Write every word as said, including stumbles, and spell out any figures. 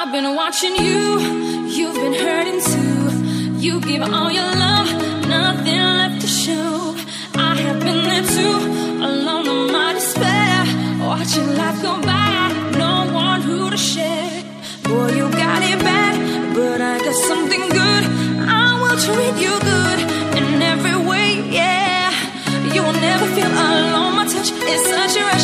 I've been watching you, you've been hurting too. You give all your love, nothing left to show. I have been there too, alone in my despair, watching life go by, no one who to share. Boy, you got it bad, but I got something good. I will treat you good in every way, yeah. You will never feel alone, my touch is such a